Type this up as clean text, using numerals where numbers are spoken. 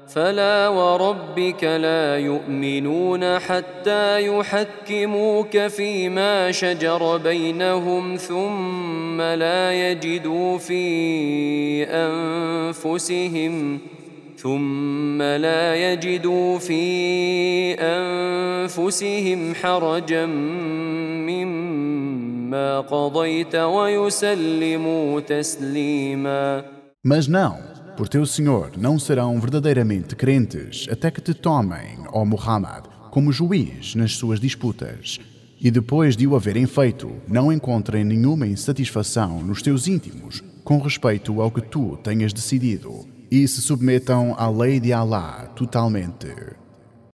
فلا وربك لا يؤمنون حتى يحكموك فيما شجر بينهم ثم لا يجدوا في أنفسهم حرجا مما قضيت ويسلموا تسليما. Mas não, por teu Senhor não serão verdadeiramente crentes até que te tomem, ó Muhammad, como juiz nas suas disputas. E depois de o haverem feito, não encontrem nenhuma insatisfação nos teus íntimos com respeito ao que tu tenhas decidido. E se submetam à lei de Allah totalmente.